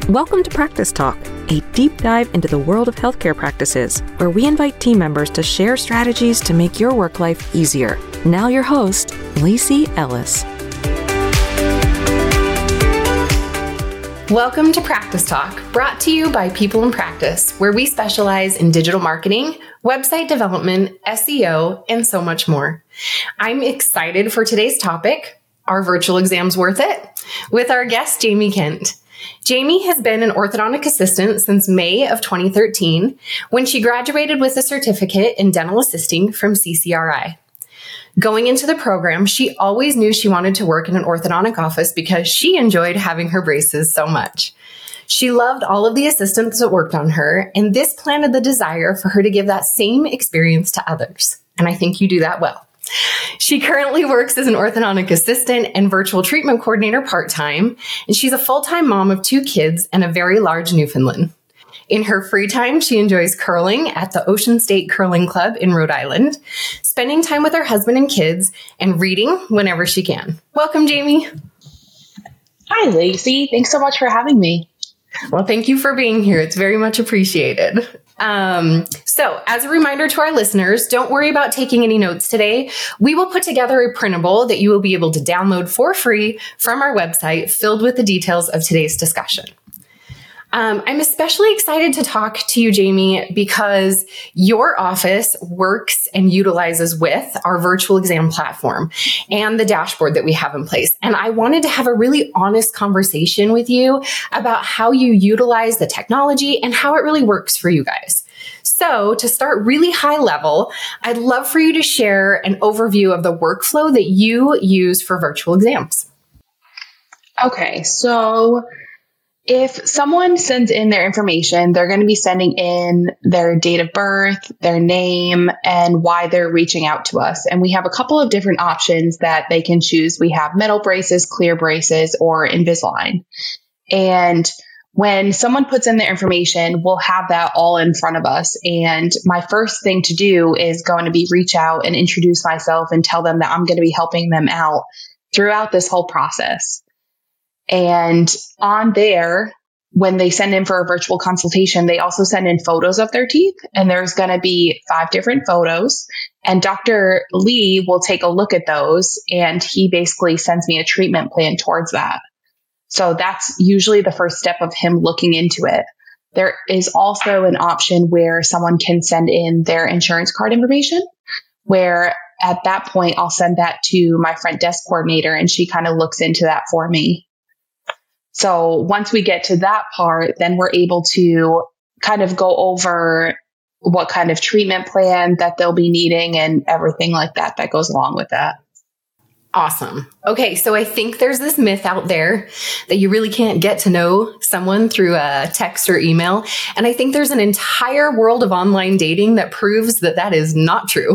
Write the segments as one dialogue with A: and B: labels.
A: Welcome to Practice Talk, a deep dive into the world of healthcare practices, where we invite team members to share strategies to make your work life easier. Now your host, Lacey Ellis.
B: Welcome to Practice Talk, brought to you by People in Practice, where we specialize in digital marketing, website development, SEO, and so much more. I'm excited for today's topic, Are Virtual Exams Worth It? With our guest, Jamie Kent. Jamie has been an orthodontic assistant since May of 2013, when she graduated with a certificate in dental assisting from CCRI. Going into the program, she always knew she wanted to work in an orthodontic office because she enjoyed having her braces so much. She loved all of the assistants that worked on her, and this planted the desire for her to give that same experience to others. And I think you do that well. She currently works as an orthodontic assistant and virtual treatment coordinator part-time, and she's a full-time mom of 2 kids and a very large Newfoundland. In her free time, she enjoys curling at the Ocean State Curling Club in Rhode Island, spending time with her husband and kids, and reading whenever she can. Welcome, Jamie.
C: Hi, Lacey. Thanks so much for having me.
B: Well, thank you for being here. It's very much appreciated. So as a reminder to our listeners, don't worry about taking any notes today. We will put together a printable that you will be able to download for free from our website, filled with the details of today's discussion. I'm especially excited to talk to you, Jamie, because your office works and utilizes with our virtual exam platform and the dashboard that we have in place. And I wanted to have a really honest conversation with you about how you utilize the technology and how it really works for you guys. So to start really high level, I'd love for you to share an overview of the workflow that you use for virtual exams.
C: Okay, so if someone sends in their information, they're going to be sending in their date of birth, their name, and why they're reaching out to us. And we have a couple of different options that they can choose. We have metal braces, clear braces, or Invisalign. And when someone puts in their information, we'll have that all in front of us. And my first thing to do is going to be reach out and introduce myself and tell them that I'm going to be helping them out throughout this whole process. And on there, when they send in for a virtual consultation, they also send in photos of their teeth. And there's going to be 5 different photos. And Dr. Lee will take a look at those. And he basically sends me a treatment plan towards that. So that's usually the first step of him looking into it. There is also an option where someone can send in their insurance card information, where at that point, I'll send that to my front desk coordinator and she kind of looks into that for me. So once we get to that part, then we're able to kind of go over what kind of treatment plan that they'll be needing and everything like that that goes along with that.
B: Awesome. Okay, so I think there's this myth out there that you really can't get to know someone through a text or email. And I think there's an entire world of online dating that proves that that is not true.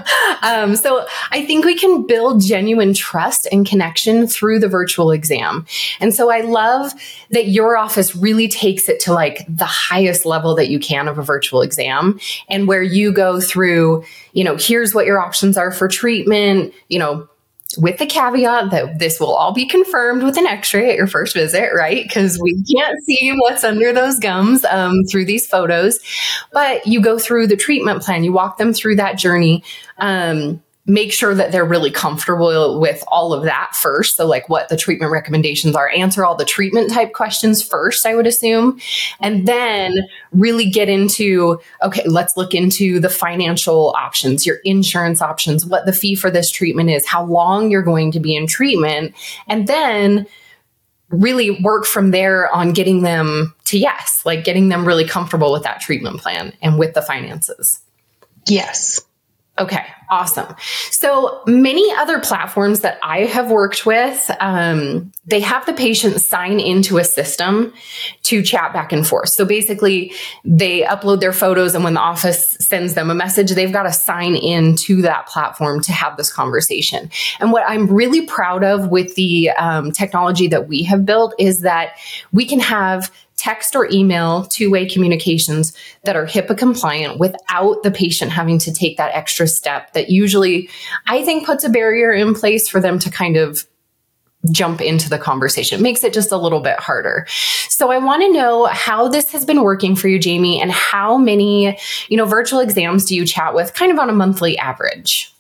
B: So I think we can build genuine trust and connection through the virtual exam. And so I love that your office really takes it to like the highest level that you can of a virtual exam, and where you go through, here's what your options are for treatment, with the caveat that this will all be confirmed with an x-ray at your first visit, right? Because we can't see what's under those gums through these photos. But you go through the treatment plan. You walk them through that journey. Make sure that they're really comfortable with all of that first. So like what the treatment recommendations are, answer all the treatment type questions first, I would assume. And then really get into, okay, let's look into the financial options, your insurance options, what the fee for this treatment is, how long you're going to be in treatment. And then really work from there on getting them to yes, like getting them really comfortable with that treatment plan and with the finances.
C: Yes.
B: Okay, awesome. So many other platforms that I have worked with, they have the patient sign into a system to chat back and forth. So basically, they upload their photos, and when the office sends them a message, they've got to sign in to that platform to have this conversation. And what I'm really proud of with the technology that we have built is that we can have text or email, two-way communications that are HIPAA compliant without the patient having to take that extra step that usually, I think, puts a barrier in place for them to kind of jump into the conversation. It makes it just a little bit harder. So I want to know how this has been working for you, Jamie, and how many, virtual exams do you chat with kind of on a monthly average?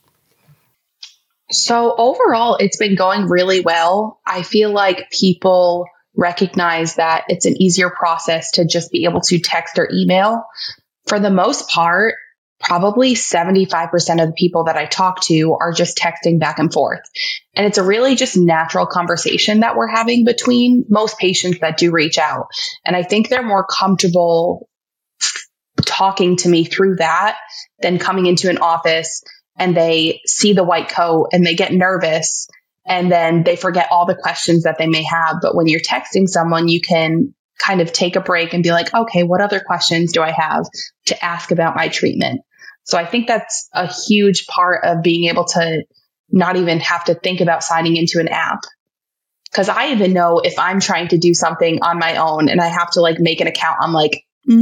C: So overall, it's been going really well. I feel like people recognize that it's an easier process to just be able to text or email. For the most part, probably 75% of the people that I talk to are just texting back and forth. And it's a really just natural conversation that we're having between most patients that do reach out. And I think they're more comfortable talking to me through that than coming into an office and they see the white coat and they get nervous and then they forget all the questions that they may have. But when you're texting someone, you can kind of take a break and be like, okay, what other questions do I have to ask about my treatment? So I think that's a huge part of being able to not even have to think about signing into an app. Because I even know if I'm trying to do something on my own and I have to make an account, I'm like,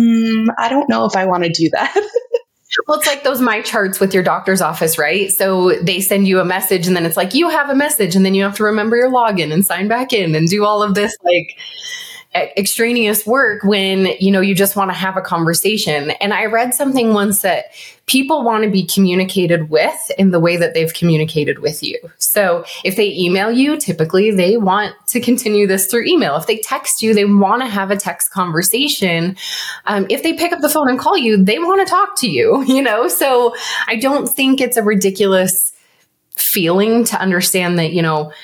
C: I don't know if I want to do that.
B: Well, it's like those My Charts with your doctor's office, right? So they send you a message and then it's like, you have a message, and then you have to remember your login and sign back in and do all of this extraneous work when, you just want to have a conversation. And I read something once that people want to be communicated with in the way that they've communicated with you. So if they email you, typically they want to continue this through email. If they text you, they want to have a text conversation. If they pick up the phone and call you, they want to talk to you, So I don't think it's a ridiculous feeling to understand that,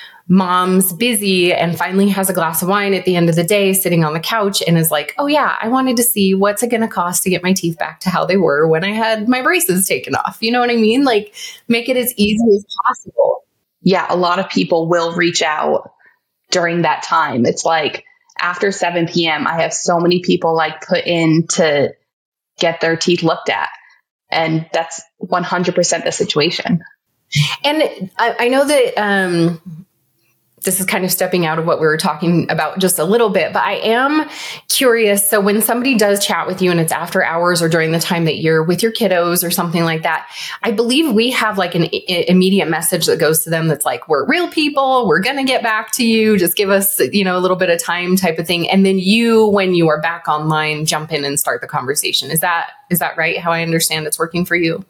B: mom's busy and finally has a glass of wine at the end of the day sitting on the couch and is like, oh yeah, I wanted to see what's it going to cost to get my teeth back to how they were when I had my braces taken off. You know what I mean? Make it as easy as possible.
C: Yeah, a lot of people will reach out during that time. It's like after 7 p.m., I have so many people put in to get their teeth looked at. And that's 100% the situation.
B: And I know that, this is kind of stepping out of what we were talking about just a little bit, but I am curious. So when somebody does chat with you and it's after hours or during the time that you're with your kiddos or something like that, I believe we have an immediate message that goes to them that's like, we're real people. We're going to get back to you. Just give us, a little bit of time type of thing. And then you, when you are back online, jump in and start the conversation. Is that right? How I understand it's working for you?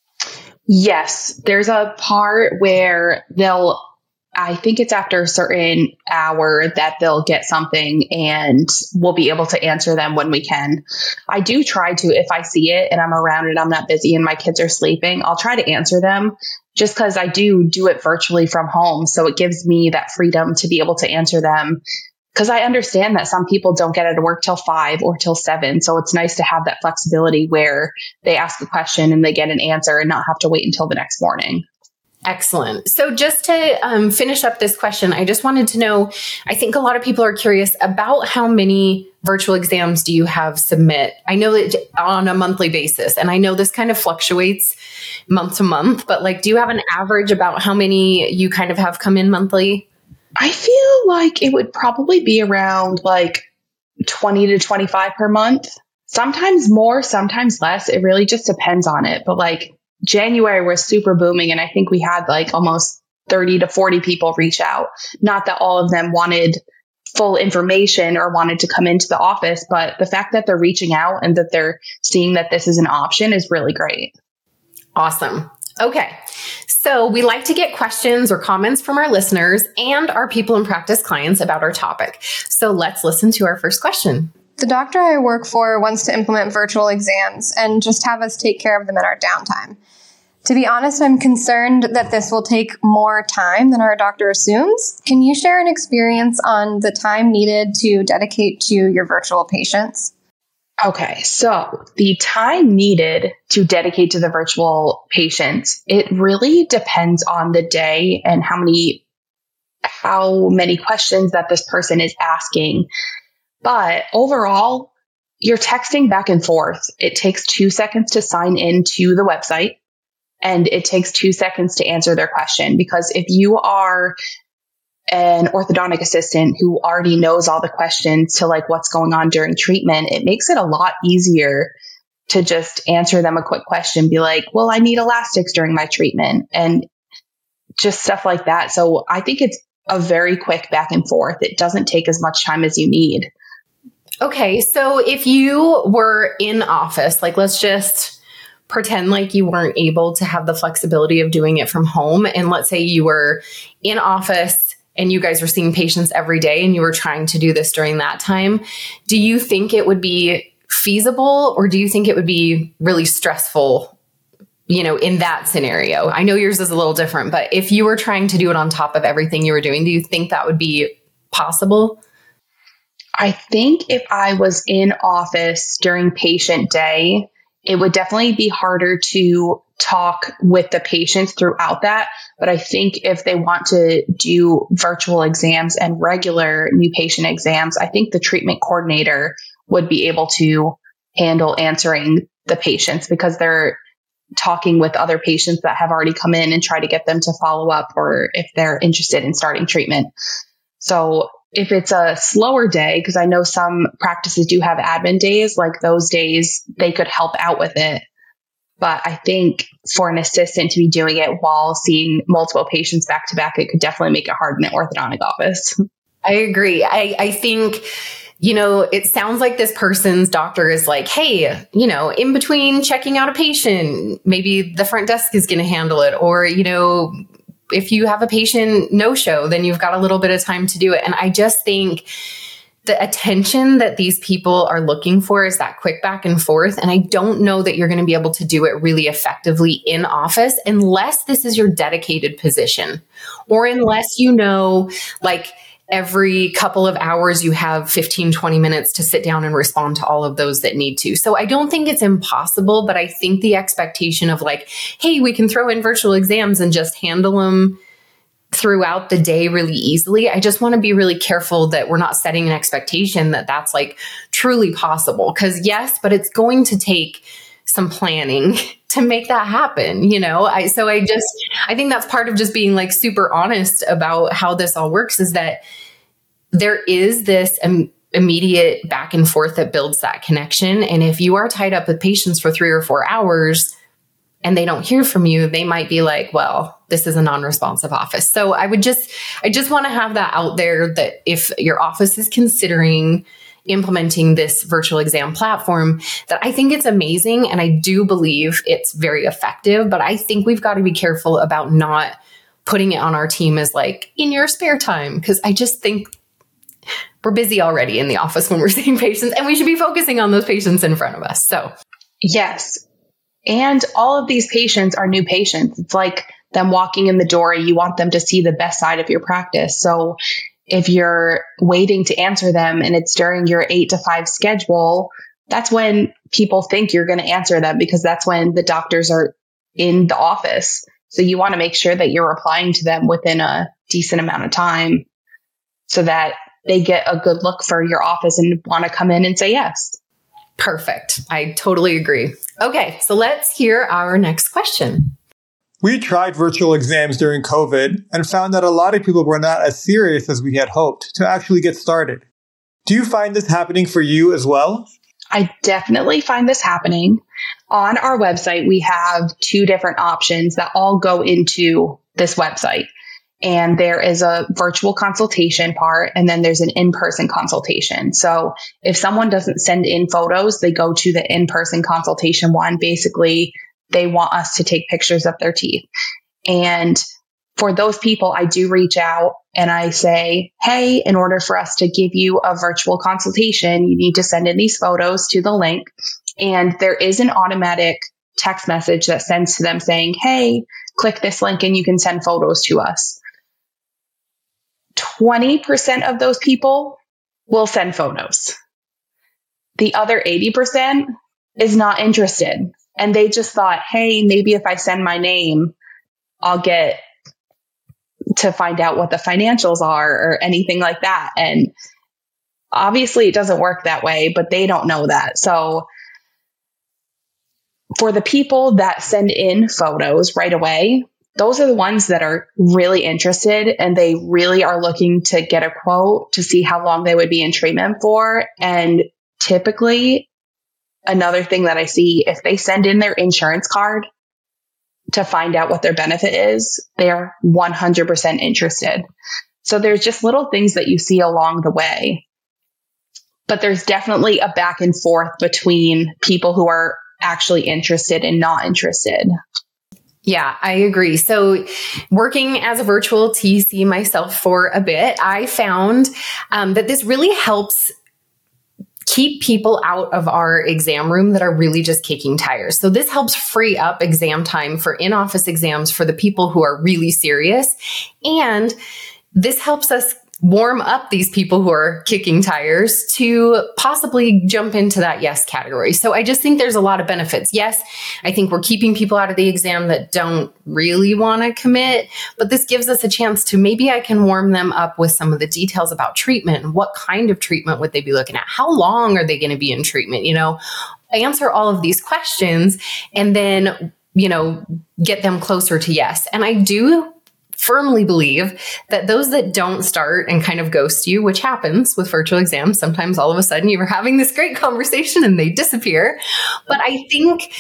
C: Yes. There's a part where I think it's after a certain hour that they'll get something and we'll be able to answer them when we can. I do try to, if I see it and I'm around and I'm not busy and my kids are sleeping, I'll try to answer them just because I do it virtually from home. So it gives me that freedom to be able to answer them because I understand that some people don't get out of work till 5 or till 7. So it's nice to have that flexibility where they ask a question and they get an answer and not have to wait until the next morning.
B: Excellent. So just to finish up this question, I just wanted to know, I think a lot of people are curious about how many virtual exams do you have submit? I know that on a monthly basis, and I know this kind of fluctuates month to month, but do you have an average about how many you kind of have come in monthly?
C: I feel like it would probably be around 20 to 25 per month. Sometimes more, sometimes less. It really just depends on it. But January was super booming, and I think we had almost 30 to 40 people reach out. Not that all of them wanted full information or wanted to come into the office, but the fact that they're reaching out and that they're seeing that this is an option is really great.
B: Awesome. Okay. So we like to get questions or comments from our listeners and our people in practice clients about our topic. So let's listen to our first question.
D: The doctor I work for wants to implement virtual exams and just have us take care of them in our downtime. To be honest, I'm concerned that this will take more time than our doctor assumes. Can you share an experience on the time needed to dedicate to your virtual patients?
C: Okay, so the time needed to dedicate to the virtual patients, it really depends on the day and how many questions that this person is asking. But overall, you're texting back and forth. It takes 2 seconds to sign into the website, and it takes 2 seconds to answer their question. Because if you are an orthodontic assistant who already knows all the questions to what's going on during treatment, it makes it a lot easier to just answer them a quick question, be like, well, I need elastics during my treatment and just stuff like that. So I think it's a very quick back and forth. It doesn't take as much time as you need.
B: Okay. So if you were in office, like let's just pretend like you weren't able to have the flexibility of doing it from home. And let's say you were in office and you guys were seeing patients every day and you were trying to do this during that time. Do you think it would be feasible, or do you think it would be really stressful, in that scenario? I know yours is a little different, but if you were trying to do it on top of everything you were doing, do you think that would be possible?
C: I think if I was in office during patient day, it would definitely be harder to talk with the patients throughout that. But I think if they want to do virtual exams and regular new patient exams, I think the treatment coordinator would be able to handle answering the patients, because they're talking with other patients that have already come in and try to get them to follow up, or if they're interested in starting treatment. So if it's a slower day, because I know some practices do have admin days, like those days they could help out with it. But I think for an assistant to be doing it while seeing multiple patients back to back, it could definitely make it hard in an orthodontic office.
B: I agree. I think, it sounds like this person's doctor is like, hey, in between checking out a patient, maybe the front desk is going to handle it. Or, if you have a patient no-show, then you've got a little bit of time to do it. And I just think the attention that these people are looking for is that quick back and forth. And I don't know that you're going to be able to do it really effectively in office unless this is your dedicated position, or unless like every couple of hours you have 15, 20 minutes to sit down and respond to all of those that need to. So I don't think it's impossible, but I think the expectation of like, hey, we can throw in virtual exams and just handle them throughout the day really easily. I just want to be really careful that we're not setting an expectation that that's like truly possible. Because yes, but it's going to take some planning to make that happen, I think that's part of just being like super honest about how this all works, is that there is this immediate back and forth that builds that connection. And if you are tied up with patients for 3 or 4 hours and they don't hear from you, they might be like, well, this is a non-responsive office. So I just want to have that out there, that if your office is considering implementing this virtual exam platform, that I think it's amazing. And I do believe it's very effective, but I think we've got to be careful about not putting it on our team as like in your spare time. Cause I just think we're busy already in the office when we're seeing patients, and we should be focusing on those patients in front of us. So
C: yes. And all of these patients are new patients. It's like them walking in the door. You want them to see the best side of your practice. So if you're waiting to answer them and it's during your 8 to 5 schedule, that's when people think you're going to answer them, because that's when the doctors are in the office. So you want to make sure that you're replying to them within a decent amount of time so that they get a good look for your office and want to come in and say yes.
B: Perfect. I totally agree. Okay, so let's hear our next question.
E: We tried virtual exams during COVID and found that a lot of people were not as serious as we had hoped to actually get started. Do you find this happening for you as well?
C: I definitely find this happening. On our website, we have 2 different options that all go into this website. And there is a virtual consultation part, and then there's an in-person consultation. So if someone doesn't send in photos, they go to the in-person consultation one. Basically, they want us to take pictures of their teeth. And for those people, I do reach out and I say, hey, in order for us to give you a virtual consultation, you need to send in these photos to the link. And there is an automatic text message that sends to them saying, hey, click this link and you can send photos to us. 20% of those people will send photos. The other 80% is not interested. And they just thought, hey, maybe if I send my name, I'll get to find out what the financials are or anything like that. And obviously it doesn't work that way, but they don't know that. So for the people that send in photos right away, those are the ones that are really interested, and they really are looking to get a quote to see how long they would be in treatment for. And typically, another thing that I see, if they send in their insurance card to find out what their benefit is, they're 100% interested. So there's just little things that you see along the way. But there's definitely a back and forth between people who are actually interested and not interested.
B: Yeah, I agree. So working as a virtual TC myself for a bit, I found that this really helps keep people out of our exam room that are really just kicking tires. So this helps free up exam time for in-office exams for the people who are really serious. And this helps us warm up these people who are kicking tires to possibly jump into that yes category. So I just think there's a lot of benefits. Yes, I think we're keeping people out of the exam that don't really want to commit, but this gives us a chance to maybe I can warm them up with some of the details about treatment and what kind of treatment would they be looking at? How long are they going to be in treatment? Answer all of these questions and then, get them closer to yes. And I do firmly believe that those that don't start and kind of ghost you, which happens with virtual exams, sometimes all of a sudden you were having this great conversation and they disappear. But I think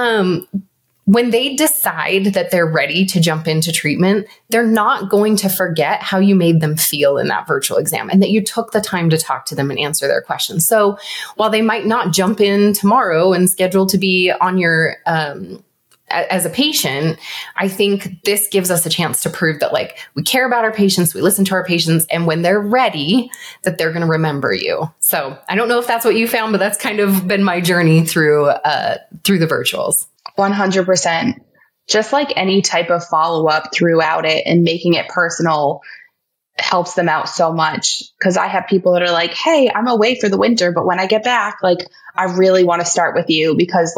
B: when they decide that they're ready to jump into treatment, they're not going to forget how you made them feel in that virtual exam and that you took the time to talk to them and answer their questions. So while they might not jump in tomorrow and schedule to be on your as a patient, I think this gives us a chance to prove that we care about our patients, we listen to our patients, and when they're ready, that they're going to remember you. So I don't know if that's what you found, but that's kind of been my journey through the virtuals.
C: 100%. Just like any type of follow-up throughout it and making it personal helps them out so much. Because I have people that are like, hey, I'm away for the winter, but when I get back, I really want to start with you because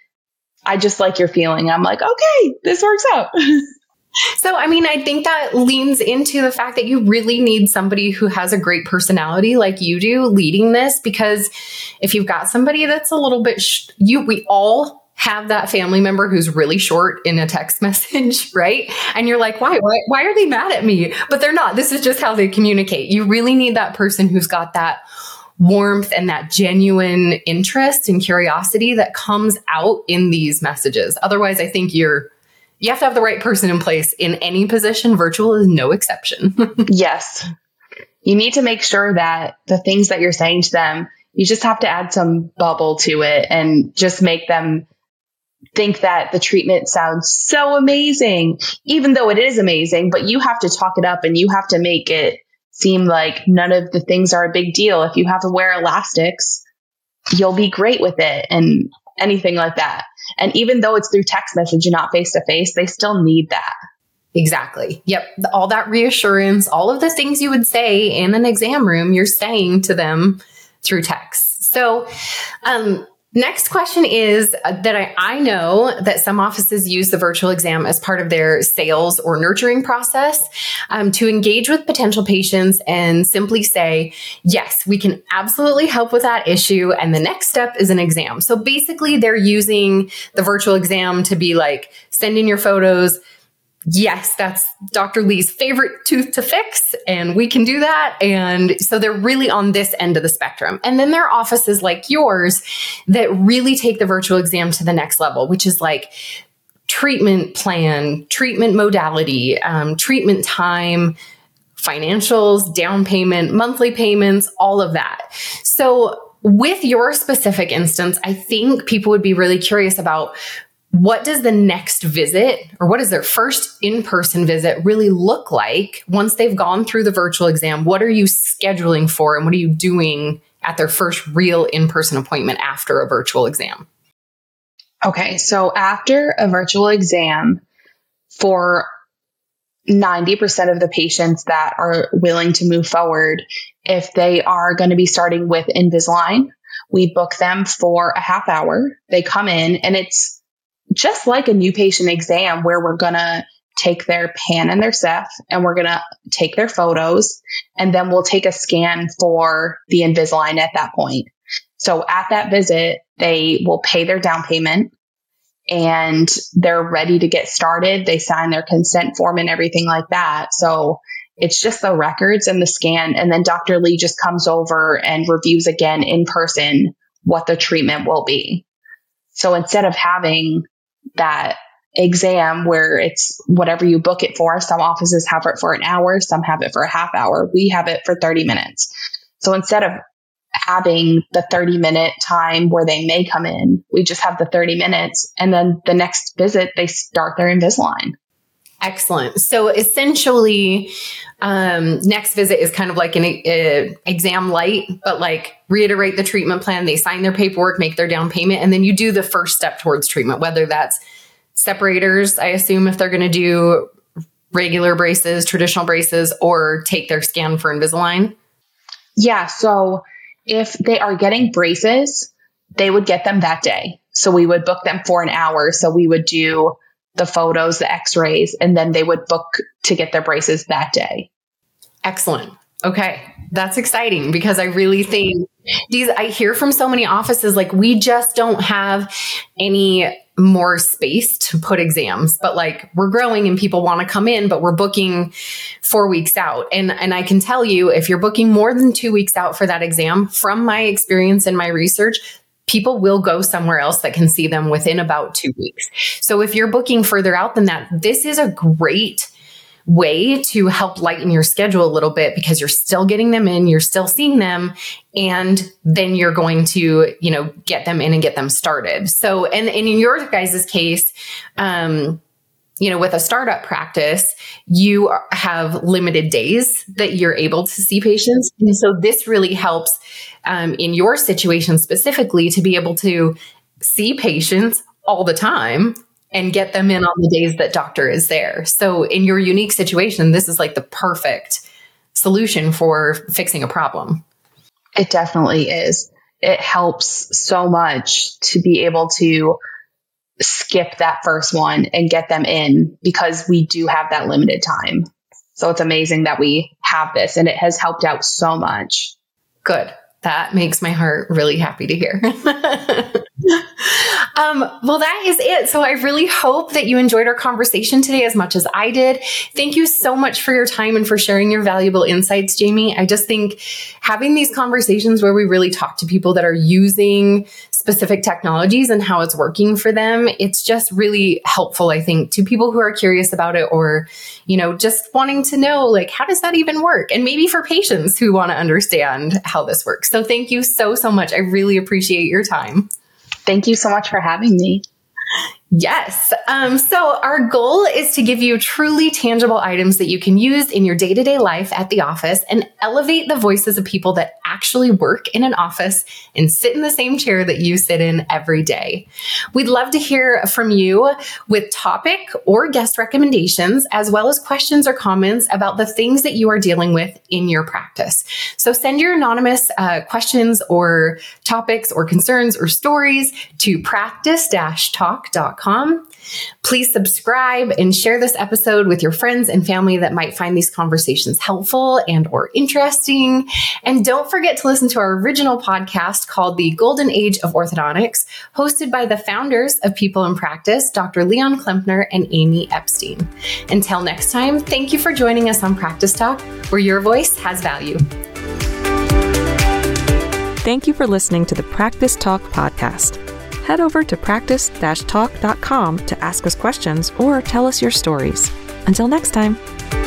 C: I just like your feeling. I'm like, okay, this works out.
B: So, I think that leans into the fact that you really need somebody who has a great personality like you do leading this, because if you've got somebody that's a little bit, we all have that family member who's really short in a text message, right? And you're like, why are they mad at me? But they're not. This is just how they communicate. You really need that person who's got that warmth and that genuine interest and curiosity that comes out in these messages. Otherwise, I think you have to have the right person in place in any position. Virtual is no exception.
C: Yes. You need to make sure that the things that you're saying to them, you just have to add some bubble to it and just make them think that the treatment sounds so amazing, even though it is amazing, but you have to talk it up and you have to make it seem like none of the things are a big deal. If you have to wear elastics, you'll be great with it and anything like that. And even though it's through text message and not face to face, they still need that.
B: Exactly. Yep. All that reassurance, all of the things you would say in an exam room, you're saying to them through text. So, next question is that I know that some offices use the virtual exam as part of their sales or nurturing process to engage with potential patients and simply say, yes, we can absolutely help with that issue. And the next step is an exam. So basically they're using the virtual exam to be like, send in your photos. Yes, that's Dr. Lee's favorite tooth to fix, and we can do that. And so they're really on this end of the spectrum. And then there are offices like yours that really take the virtual exam to the next level, which is like treatment plan, treatment modality, treatment time, financials, down payment, monthly payments, all of that. So with your specific instance, I think people would be really curious about what does the next visit or what does their first in-person visit really look like once they've gone through the virtual exam? What are you scheduling for and what are you doing at their first real in-person appointment after a virtual exam?
C: Okay, so after a virtual exam, for 90% of the patients that are willing to move forward, if they are going to be starting with Invisalign, we book them for a half hour. They come in and it's just like a new patient exam where we're going to take their pan and their ceph and we're going to take their photos and then we'll take a scan for the Invisalign at that point. So at that visit, they will pay their down payment and they're ready to get started. They sign their consent form and everything like that. So it's just the records and the scan. And then Dr. Lee just comes over and reviews again in person what the treatment will be. So instead of having that exam where it's whatever you book it for. Some offices have it for an hour, some have it for a half hour. We have it for 30 minutes. So instead of having the 30-minute time where they may come in, we just have the 30 minutes. And then the next visit, they start their Invisalign.
B: Excellent. So essentially, next visit is kind of like an exam light, but like reiterate the treatment plan. They sign their paperwork, make their down payment, and then you do the first step towards treatment, whether that's separators, I assume, if they're going to do regular braces, traditional braces, or take their scan for Invisalign.
C: Yeah. So if they are getting braces, they would get them that day. So we would book them for an hour. So we would do the photos, the x-rays, and then they would book to get their braces that day.
B: Excellent. Okay. That's exciting because I really think I hear from so many offices, like we just don't have any more space to put exams, but like we're growing and people want to come in, but we're booking 4 weeks out. And I can tell you, if you're booking more than 2 weeks out for that exam, from my experience and my research, people will go somewhere else that can see them within about 2 weeks. So if you're booking further out than that, this is a great way to help lighten your schedule a little bit because you're still getting them in, you're still seeing them, and then you're going to, get them in and get them started. So, and in your guys' case, with a startup practice, you have limited days that you're able to see patients. And so this really helps in your situation specifically to be able to see patients all the time and get them in on the days that doctor is there. So in your unique situation, this is like the perfect solution for fixing a problem.
C: It definitely is. It helps so much to be able to skip that first one and get them in because we do have that limited time. So it's amazing that we have this and it has helped out so much.
B: Good. That makes my heart really happy to hear. Well, that is it. So I really hope that you enjoyed our conversation today as much as I did. Thank you so much for your time and for sharing your valuable insights, Jamie. I just think having these conversations where we really talk to people that are using specific technologies and how it's working for them, it's just really helpful, I think, to people who are curious about it or, just wanting to know, like, how does that even work? And maybe for patients who want to understand how this works. So thank you so, so much. I really appreciate your time.
C: Thank you so much for having me.
B: Yes. So our goal is to give you truly tangible items that you can use in your day-to-day life at the office and elevate the voices of people that actually work in an office and sit in the same chair that you sit in every day. We'd love to hear from you with topic or guest recommendations, as well as questions or comments about the things that you are dealing with in your practice. So send your anonymous questions or topics or concerns or stories to practice-talk.com. Please subscribe and share this episode with your friends and family that might find these conversations helpful and or interesting. And don't forget to listen to our original podcast called The Golden Age of Orthodontics, hosted by the founders of People in Practice, Dr. Leon Klempner and Amy Epstein. Until next time, thank you for joining us on Practice Talk, where your voice has value.
A: Thank you for listening to the Practice Talk podcast. Head over to practice-talk.com to ask us questions or tell us your stories. Until next time.